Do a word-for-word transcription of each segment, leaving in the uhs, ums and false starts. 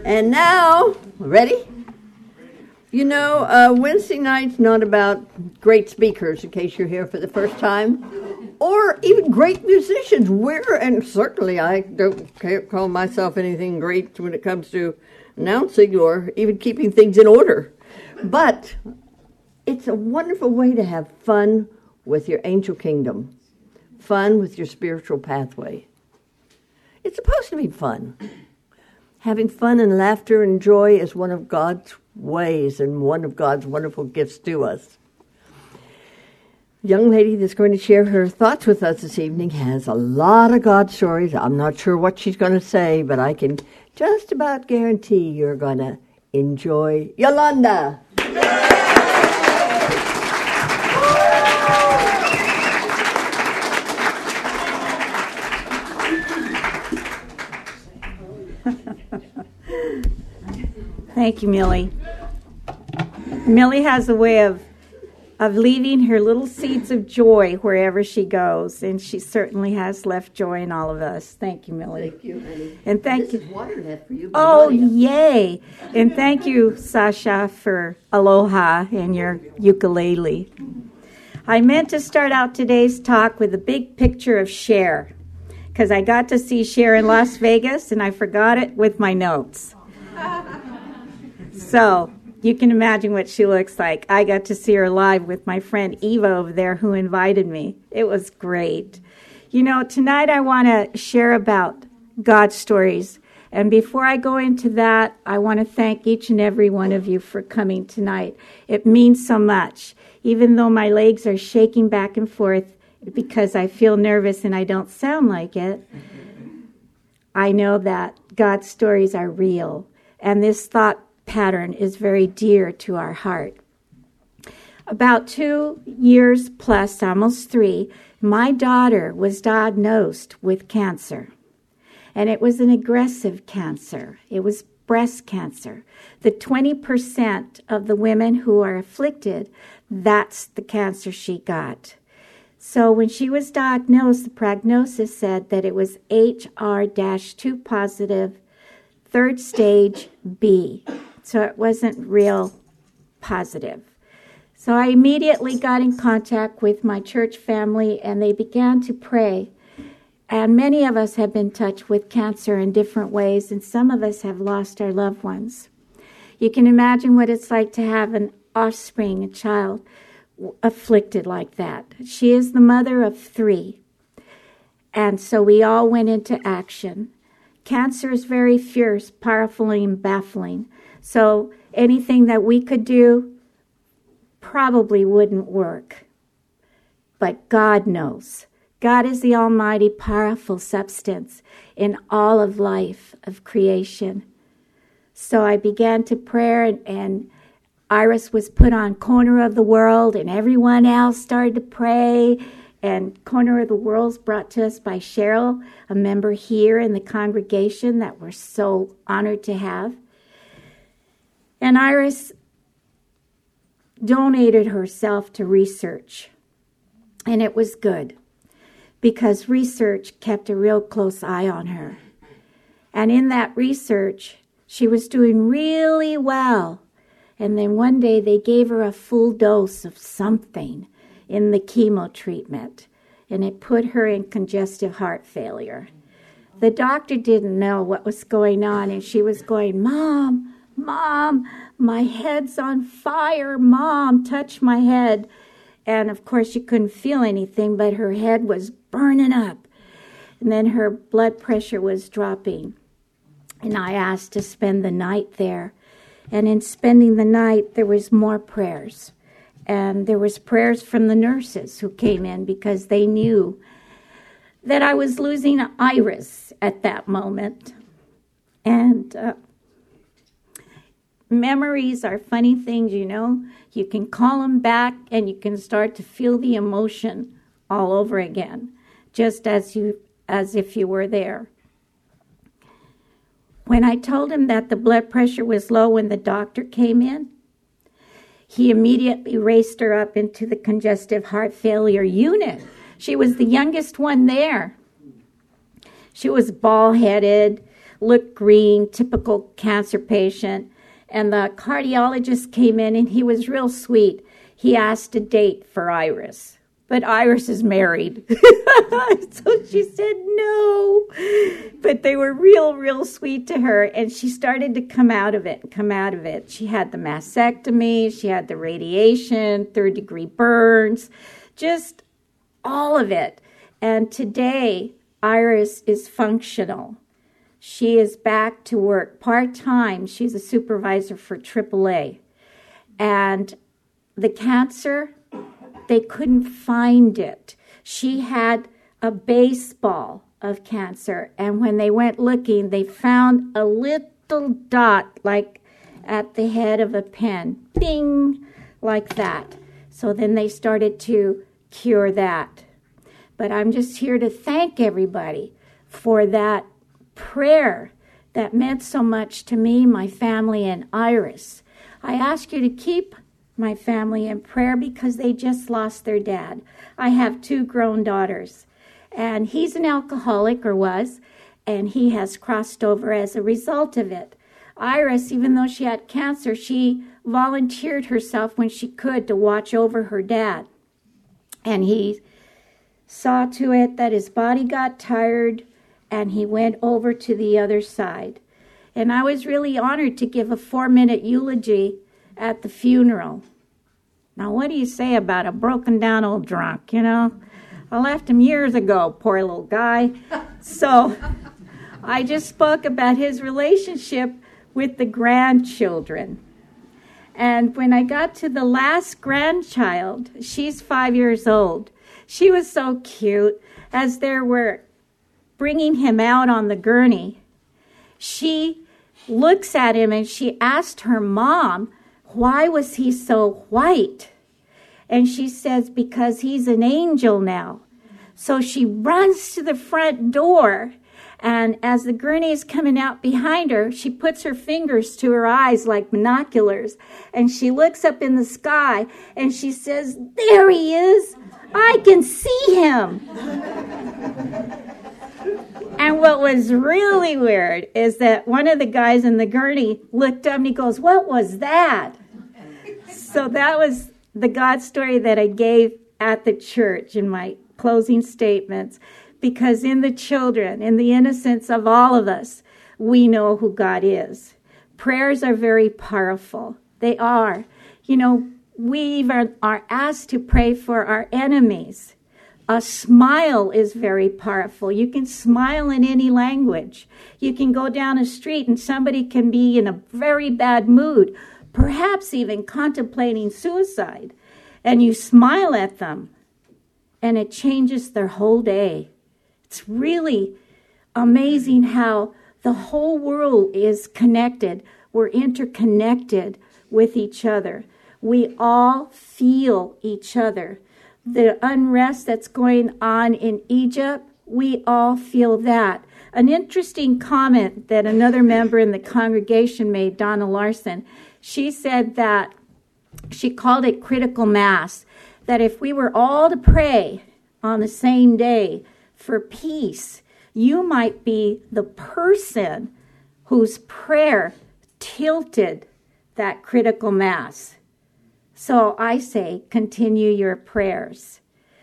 And now, ready? You know, uh, Wednesday night's not about great speakers, in case you're here for the first time, or even great musicians. We're, and certainly I don't can't call myself anything great when it comes to announcing or even keeping things in order. But it's a wonderful way to have fun with your angel kingdom, fun with your spiritual pathway. It's supposed to be fun. Having fun and laughter and joy is one of God's ways and one of God's wonderful gifts to us. The young lady that's going to share her thoughts with us this evening has a lot of God stories. I'm not sure what she's going to say, but I can just about guarantee you're going to enjoy Yolanda. Thank you, Millie. Millie has a way of of leaving her little seeds of joy wherever she goes, and she certainly has left joy in all of us. Thank you, Millie. Thank you, honey. And thank this you. Is water left for you. Oh, yay! And thank you, Sasha, for aloha and your ukulele. I meant to start out today's talk with a big picture of Cher, because I got to see Cher in Las Vegas, and I forgot it with my notes. So you can imagine what she looks like. I got to see her live with my friend Eva over there who invited me. It was great. You know, tonight I want to share about God stories. And before I go into that, I want to thank each and every one of you for coming tonight. It means so much. Even though my legs are shaking back and forth because I feel nervous and I don't sound like it, I know that God's stories are real. And this thought pattern is very dear to our heart. About two years plus, almost three, my daughter was diagnosed with cancer. And it was an aggressive cancer. It was breast cancer. The twenty percent of the women who are afflicted, that's the cancer she got. So when she was diagnosed, the prognosis said that it was H R two positive, third stage B. So it wasn't real positive. So I immediately got in contact with my church family, and they began to pray. And many of us have been touched with cancer in different ways, and some of us have lost our loved ones. You can imagine what it's like to have an offspring, a child, afflicted like that. She is the mother of three. And so we all went into action. Cancer is very fierce, powerful, and baffling. So anything that we could do probably wouldn't work. But God knows. God is the almighty, powerful substance in all of life, of creation. So I began to pray, and, and Iris was put on Corner of the World, and everyone else started to pray. And Corner of the World's brought to us by Cheryl, a member here in the congregation that we're so honored to have. And Iris donated herself to research. And it was good, because research kept a real close eye on her. And in that research, she was doing really well. And then one day they gave her a full dose of something in the chemo treatment, and it put her in congestive heart failure. The doctor didn't know what was going on, and she was going, "Mom, Mom, my head's on fire. Mom, touch my head." And of course, she couldn't feel anything, but her head was burning up. And then her blood pressure was dropping. And I asked to spend the night there. And in spending the night, there was more prayers. And there was prayers from the nurses who came in because they knew that I was losing Iris at that moment. And uh, memories are funny things, you know. You can call them back and you can start to feel the emotion all over again, just as you as if you were there. When I told him that the blood pressure was low when the doctor came in, he immediately raced her up into the congestive heart failure unit. She was the youngest one there. She was bald-headed, looked green, typical cancer patient. And the cardiologist came in, and he was real sweet. He asked a date for Iris. But Iris is married. So she said no. But they were real, real sweet to her. And she started to come out of it, come out of it. She had the mastectomy. She had the radiation, third degree burns, just all of it. And today, Iris is functional. She is back to work part-time. She's a supervisor for triple A. And the cancer, they couldn't find it. She had a baseball of cancer, and when they went looking, they found a little dot like at the head of a pen, bing, like that. So then they started to cure that. But I'm just here to thank everybody for that prayer that meant so much to me, my family, and Iris. I ask you to keep my family in prayer because they just lost their dad. I have two grown daughters, and he's an alcoholic, or was, and he has crossed over as a result of it. Iris, even though she had cancer, she volunteered herself when she could to watch over her dad, and he saw to it that his body got tired, and he went over to the other side. And I was really honored to give a four-minute eulogy at the funeral. Now, what do you say about a broken-down old drunk, you know? I left him years ago, poor little guy. So I just spoke about his relationship with the grandchildren. And when I got to the last grandchild, she's five years old. She was so cute. As they were bringing him out on the gurney, she looks at him and she asked her mom, why was he so white? And she says, because he's an angel now. So she runs to the front door, and as the gurney is coming out behind her, she puts her fingers to her eyes like binoculars, and she looks up in the sky, and she says, there he is. I can see him. And what was really weird is that one of the guys in the gurney looked up and he goes, what was that? So that was the God story that I gave at the church in my closing statements, because in the children, in the innocence of all of us, we know who God is. Prayers are very powerful. They are. You know, we even are asked to pray for our enemies. A smile is very powerful. You can smile in any language. You can go down a street and somebody can be in a very bad mood, perhaps even contemplating suicide, and you smile at them, and it changes their whole day. It's really amazing how the whole world is connected. We're interconnected with each other. We all feel each other. The unrest that's going on in Egypt, we all feel that. An interesting comment that another member in the congregation made, Donna Larson, she said that she called it critical mass, that if we were all to pray on the same day for peace, you might be the person whose prayer tilted that critical mass. So I say, continue your prayers.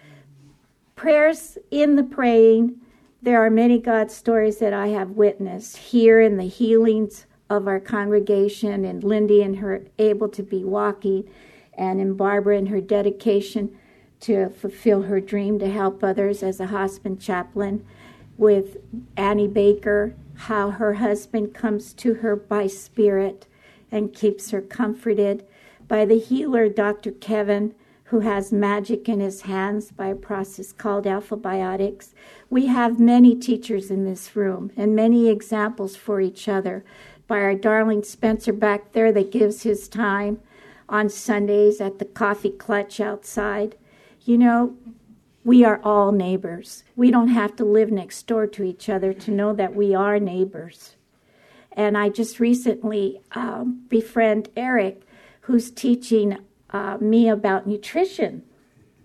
Prayers in the praying, there are many God stories that I have witnessed here in the healings of our congregation, and Lindy and her able to be walking, and in Barbara and her dedication to fulfill her dream to help others as a hospice chaplain, with Annie Baker, how her husband comes to her by spirit and keeps her comforted, by the healer, Doctor Kevin, who has magic in his hands by a process called alphabiotics. We have many teachers in this room and many examples for each other. By our darling Spencer back there that gives his time on Sundays at the coffee clutch outside. You know, we are all neighbors. We don't have to live next door to each other to know that we are neighbors. And I just recently um, befriend Eric, who's teaching uh, me about nutrition,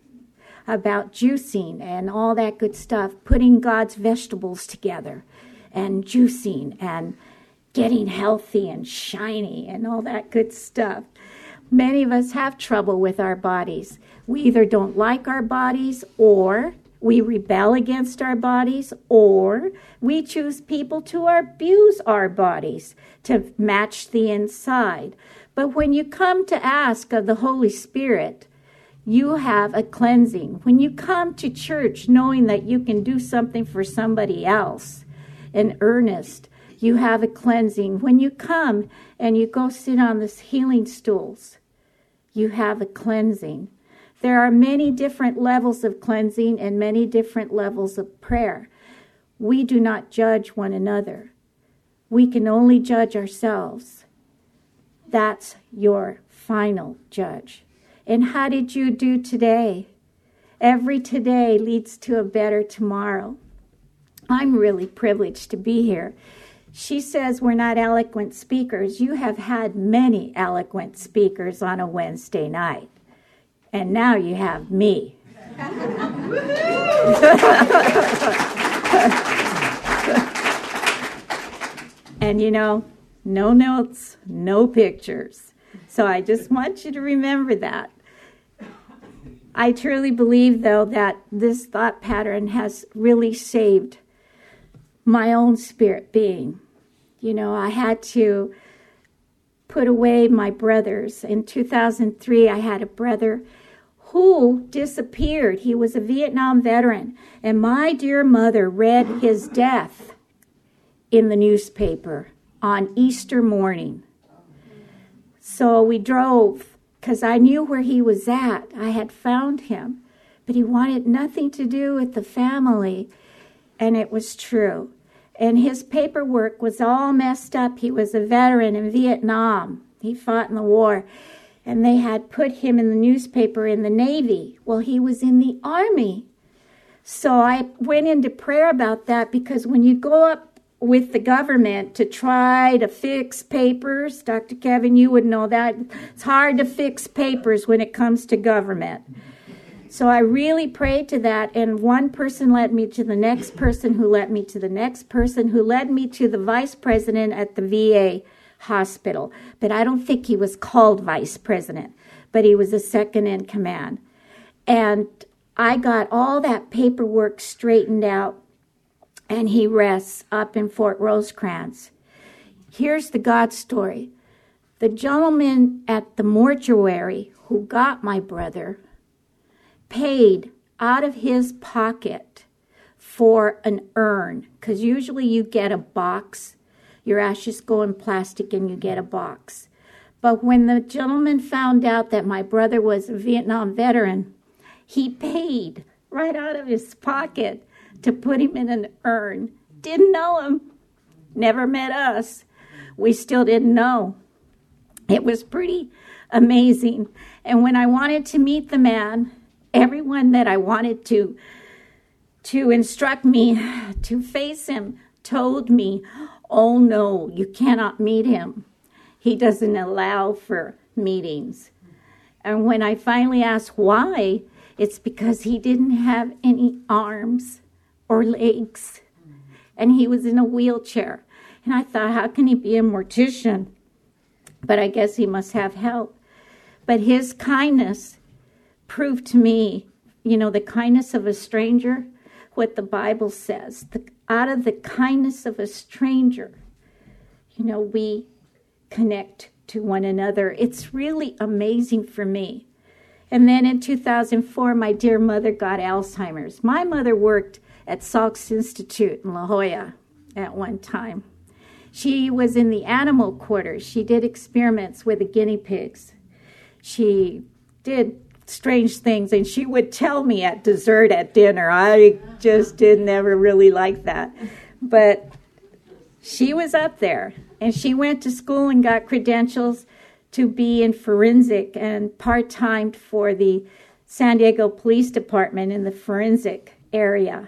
about juicing and all that good stuff, putting God's vegetables together. and juicing and getting healthy and shiny and all that good stuff. Many of us have trouble with our bodies. We either don't like our bodies, or we rebel against our bodies, or we choose people to abuse our bodies to match the inside. But when you come to ask of the Holy Spirit, you have a cleansing. When you come to church knowing that you can do something for somebody else in earnest, you have a cleansing. When you come and you go sit on the healing stools, you have a cleansing. There are many different levels of cleansing and many different levels of prayer. We do not judge one another. We can only judge ourselves. That's your final judge. And how did you do today? Every today leads to a better tomorrow. I'm really privileged to be here. She says we're not eloquent speakers. You have had many eloquent speakers on a Wednesday night. And now you have me. And you know, no notes, no pictures. So I just want you to remember that. I truly believe, though, that this thought pattern has really saved my own spirit being. You know, I had to put away my brothers. In two thousand three, I had a brother who disappeared. He was a Vietnam veteran, and my dear mother read his death in the newspaper on Easter morning. So we drove, because I knew where he was at. I had found him, but he wanted nothing to do with the family, and it was true. And his paperwork was all messed up. He was a veteran in Vietnam. He fought in the war. And they had put him in the newspaper in the Navy. Well, he was in the Army. So I went into prayer about that, because when you go up with the government to try to fix papers, Doctor Kevin, you would know that. It's hard to fix papers when it comes to government. So I really prayed to that, and one person led me to the next person, who led me to the next person, who led me to the vice president at the V A hospital. But I don't think he was called vice president, but he was the second in command. And I got all that paperwork straightened out, and he rests up in Fort Rosecrans. Here's the God story. The gentleman at the mortuary who got my brother paid out of his pocket for an urn, because usually you get a box. Your ashes go in plastic and you get a box. But when the gentleman found out that my brother was a Vietnam veteran, he paid right out of his pocket to put him in an urn. Didn't know him, never met us. We still didn't know. It was pretty amazing. And when I wanted to meet the man, everyone that I wanted to to instruct me to face him told me, oh no, you cannot meet him. He doesn't allow for meetings. And when I finally asked why, it's because he didn't have any arms or legs. And he was in a wheelchair. And I thought, how can he be a mortician? But I guess he must have help. But his kindness proved to me, you know, the kindness of a stranger, what the Bible says. The, out of the kindness of a stranger, you know, we connect to one another. It's really amazing for me. And then in two thousand four, my dear mother got Alzheimer's. My mother worked at Salks Institute in La Jolla at one time. She was in the animal quarters. She did experiments with the guinea pigs. She did strange things, and she would tell me at dessert at dinner. I just did never really like that. But she was up there, and she went to school and got credentials to be in forensic and part-time for the San Diego Police Department in the forensic area.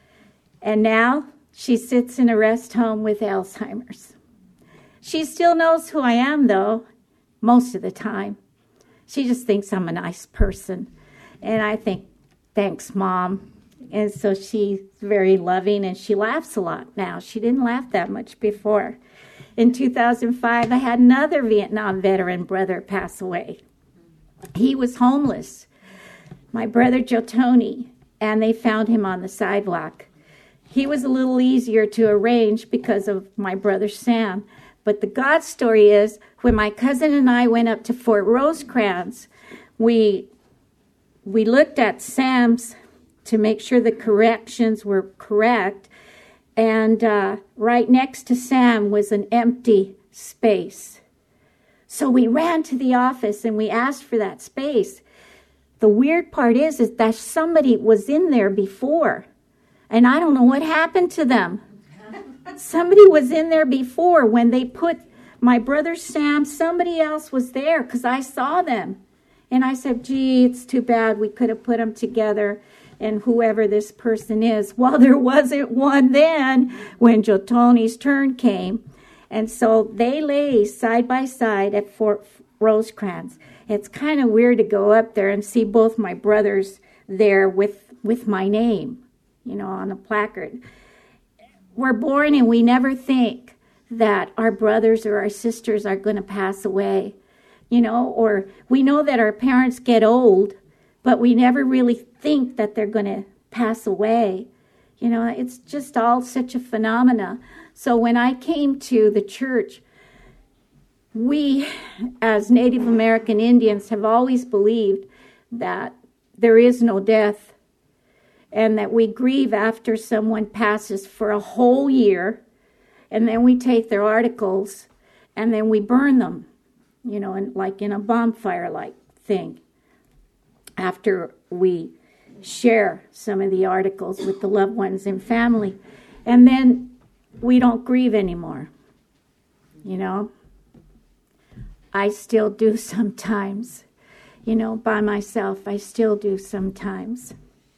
And now she sits in a rest home with Alzheimer's. She still knows who I am, though, most of the time. She just thinks I'm a nice person. And I think, thanks, Mom. And so she's very loving, and she laughs a lot now. She didn't laugh that much before. In two thousand five, I had another Vietnam veteran brother pass away. He was homeless, my brother Joe Tony, and they found him on the sidewalk. He was a little easier to arrange because of my brother Sam. But the God story is, when my cousin and I went up to Fort Rosecrans, we we looked at Sam's to make sure the corrections were correct. And uh, right next to Sam was an empty space. So we ran to the office and we asked for that space. The weird part is, is that somebody was in there before. And I don't know what happened to them. Somebody was in there before when they put my brother Sam, somebody else was there because I saw them. And I said, gee, it's too bad we could have put them together and whoever this person is. Well, there wasn't one then when Joe Tony's turn came. And so they lay side by side at Fort Rosecrans. It's kind of weird to go up there and see both my brothers there with, with my name, you know, on a placard. We're born and we never think that our brothers or our sisters are going to pass away, you know, or we know that our parents get old, but we never really think that they're going to pass away. You know, it's just all such a phenomena. So when I came to the church, we, as Native American Indians, have always believed that there is no death and that we grieve after someone passes for a whole year, and then we take their articles and then we burn them, you know, in, like in a bonfire-like thing, after we share some of the articles with the loved ones and family. And then we don't grieve anymore, you know. I still do sometimes, you know, by myself. I still do sometimes.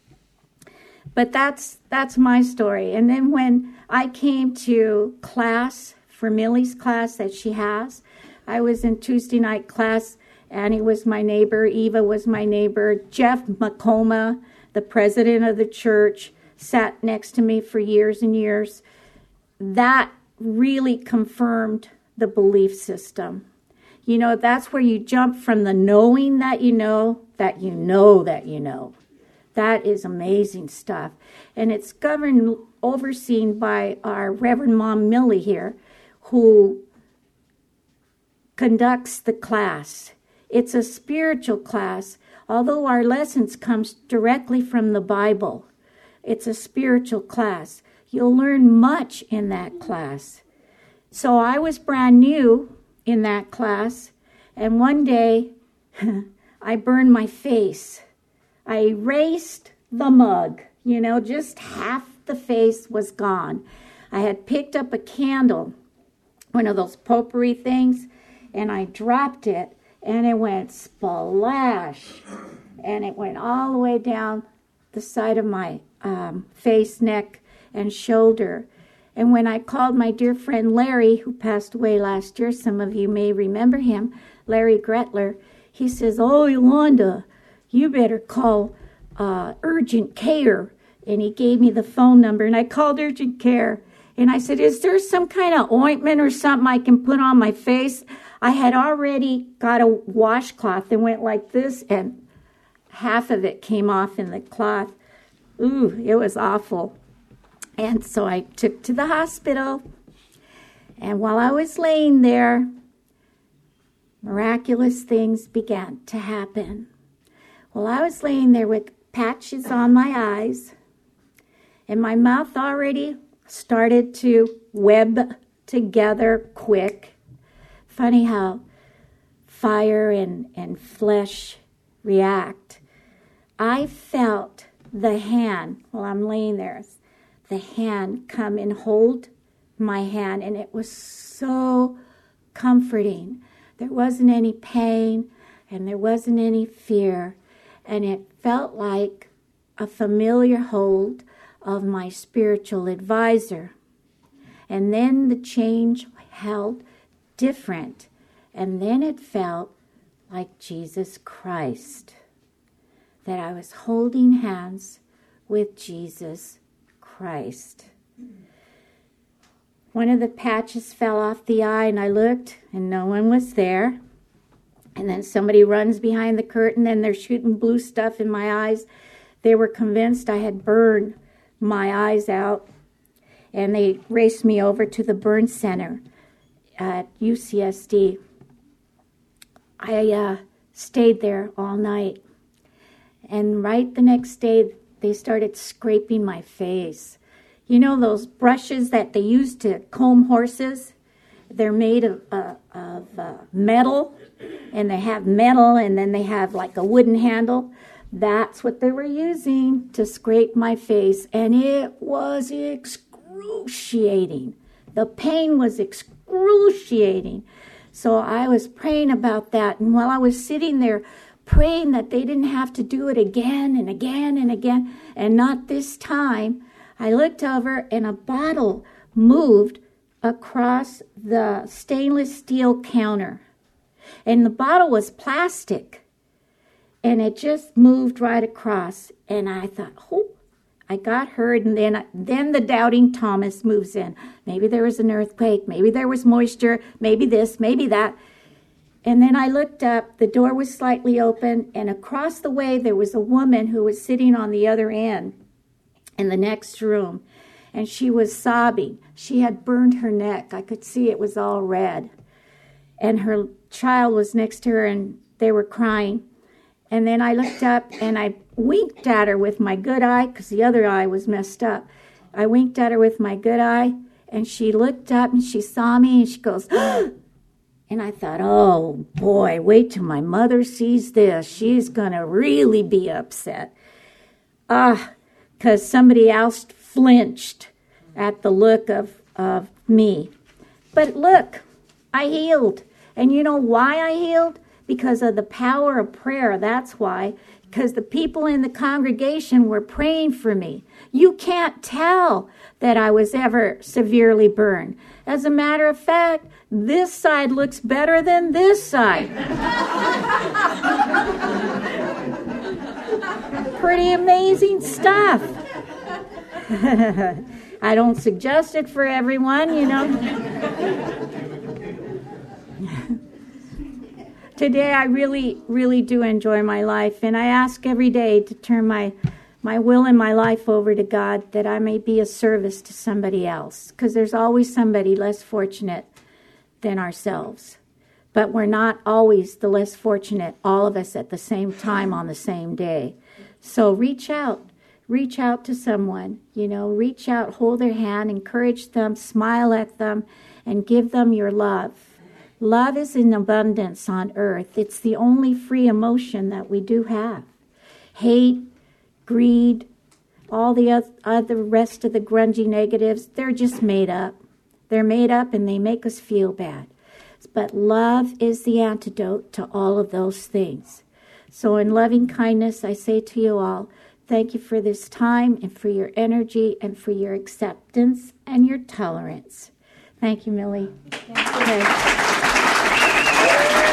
But that's that's my story. And then when I came to class, for Millie's class that she has, I was in Tuesday night class. Annie was my neighbor. Eva was my neighbor. Jeff McComa, the president of the church, sat next to me for years and years. That really confirmed the belief system. You know, that's where you jump from the knowing that you know, that you know that you know. That is amazing stuff. And it's governed, overseen by our Reverend Mom Millie here, who conducts the class. It's a spiritual class, although our lessons comes directly from the Bible. It's a spiritual class. You'll learn much in that class. So I was brand new in that class, and one day I burned my face. I erased the mug, you know, just half the face was gone. I had picked up a candle, one of those potpourri things, and I dropped it, and it went splash, and it went all the way down the side of my um, face, neck, and shoulder. And when I called my dear friend Larry, who passed away last year, some of you may remember him, Larry Gretler, he says, oh, Yolanda, you better call uh, urgent care. And he gave me the phone number, and I called urgent care. And I said, is there some kind of ointment or something I can put on my face? I had already got a washcloth that went like this, and half of it came off in the cloth. Ooh, it was awful. And so I took to the hospital. And while I was laying there, miraculous things began to happen. Well, I was laying there with patches on my eyes, and my mouth already started to web together quick. Funny how fire and, and flesh react. I felt the hand, while I'm laying there, the hand come and hold my hand, and it was so comforting. There wasn't any pain, and there wasn't any fear. And it felt like a familiar hold of my spiritual advisor. And then the change held different. And then it felt like Jesus Christ. That I was holding hands with Jesus Christ. One of the patches fell off the eye, and I looked, and no one was there. And then somebody runs behind the curtain, and they're shooting blue stuff in my eyes. They were convinced I had burned my eyes out, and they raced me over to the burn center at U C S D. I uh, stayed there all night, and right the next day, they started scraping my face. You know those brushes that they use to comb horses? They're made of, uh, of uh, metal, and they have metal, and then they have like a wooden handle. That's what they were using to scrape my face, and it was excruciating. The pain was excruciating. So I was praying about that, and while I was sitting there praying that they didn't have to do it again and again and again, and not this time, I looked over, and a bottle moved across the stainless steel counter. And the bottle was plastic. And it just moved right across. And I thought, oh, I got hurt. And then, then the doubting Thomas moves in. Maybe there was an earthquake. Maybe there was moisture. Maybe this, maybe that. And then I looked up. The door was slightly open. And across the way, there was a woman who was sitting on the other end in the next room. And she was sobbing. She had burned her neck. I could see it was all red. And her child was next to her, and they were crying. And then I looked up, and I winked at her with my good eye, because the other eye was messed up. I winked at her with my good eye, and she looked up, and she saw me, and she goes, and I thought, oh, boy, wait till my mother sees this. She's going to really be upset. Ah, because somebody else flinched at the look of, of me. But look, I healed. And you know why I healed? Because of the power of prayer. That's why. Because the people in the congregation were praying for me. You can't tell that I was ever severely burned. As a matter of fact, this side looks better than this side. Pretty amazing stuff. I don't suggest it for everyone, you know. Today I really, really do enjoy my life, and I ask every day to turn my, my will and my life over to God, that I may be a service to somebody else, because there's always somebody less fortunate than ourselves. But we're not always the less fortunate, all of us at the same time on the same day. So reach out. Reach out to someone, you know, reach out, hold their hand, encourage them, smile at them, and give them your love. Love is in abundance on earth. It's the only free emotion that we do have. Hate, greed, all the other rest of the grungy negatives, they're just made up. They're made up and they make us feel bad. But love is the antidote to all of those things. So in loving kindness, I say to you all, thank you for this time and for your energy and for your acceptance and your tolerance. Thank you, Millie. Okay.